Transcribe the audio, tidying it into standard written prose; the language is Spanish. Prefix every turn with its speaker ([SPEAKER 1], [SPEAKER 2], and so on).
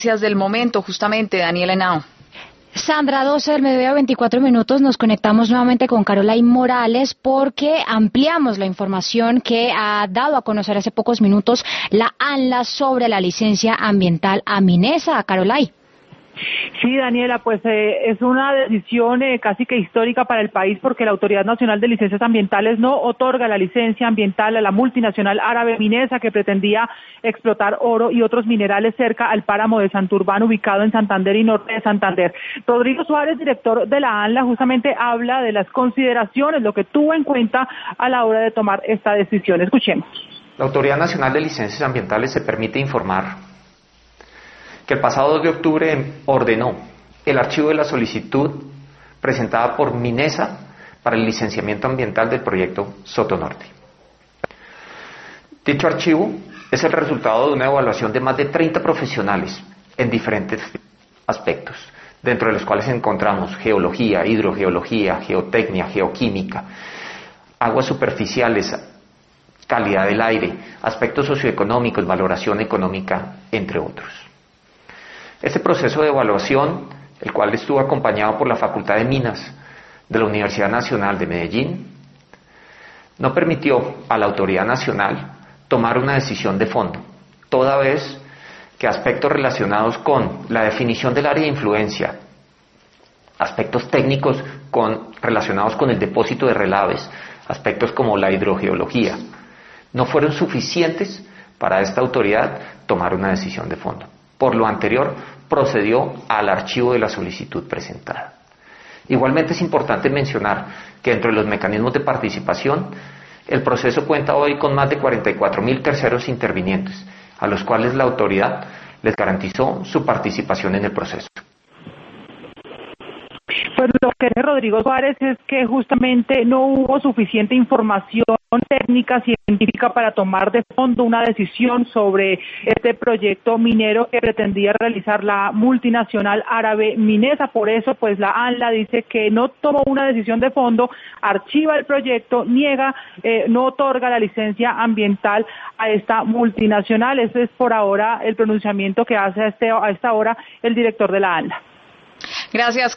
[SPEAKER 1] del momento, justamente, Daniela Henao.
[SPEAKER 2] Sandra, 12 del mediodía, 24 minutos, nos conectamos nuevamente con Caroline Morales porque ampliamos la información que ha dado a conocer hace pocos minutos la ANLA sobre la licencia ambiental a Minesa. Caroline.
[SPEAKER 3] Sí, Daniela, pues es una decisión casi que histórica para el país porque la Autoridad Nacional de Licencias Ambientales no otorga la licencia ambiental a la multinacional árabe Minesa que pretendía explotar oro y otros minerales cerca al páramo de Santurbán ubicado en Santander y norte de Santander. Rodrigo Suárez, director de la ANLA, justamente habla de las consideraciones, lo que tuvo en cuenta a la hora de tomar esta decisión. Escuchemos.
[SPEAKER 4] La Autoridad Nacional de Licencias Ambientales se permite informar que el pasado 2 de octubre ordenó el archivo de la solicitud presentada por Minesa para el licenciamiento ambiental del proyecto Soto Norte. Dicho archivo es el resultado de una evaluación de más de 30 profesionales en diferentes aspectos, dentro de los cuales encontramos geología, hidrogeología, geotecnia, geoquímica, aguas superficiales, calidad del aire, aspectos socioeconómicos, valoración económica, entre otros. Este proceso de evaluación, el cual estuvo acompañado por la Facultad de Minas de la Universidad Nacional de Medellín, no permitió a la Autoridad Nacional tomar una decisión de fondo, toda vez que aspectos relacionados con la definición del área de influencia, aspectos técnicos relacionados con el depósito de relaves, aspectos como la hidrogeología, no fueron suficientes para esta autoridad tomar una decisión de fondo. Por lo anterior, procedió al archivo de la solicitud presentada. Igualmente es importante mencionar que dentro de los mecanismos de participación, el proceso cuenta hoy con más de 44.000 terceros intervinientes, a los cuales la autoridad les garantizó su participación en el proceso.
[SPEAKER 3] Pues lo que dice Rodrigo Suárez es que justamente no hubo suficiente información técnica científica para tomar de fondo una decisión sobre este proyecto minero que pretendía realizar la multinacional árabe Minesa. Por eso, pues la ANLA dice que no tomó una decisión de fondo, archiva el proyecto, niega, no otorga la licencia ambiental a esta multinacional. Ese es por ahora el pronunciamiento que hace a esta hora el director de la ANLA.
[SPEAKER 1] Gracias.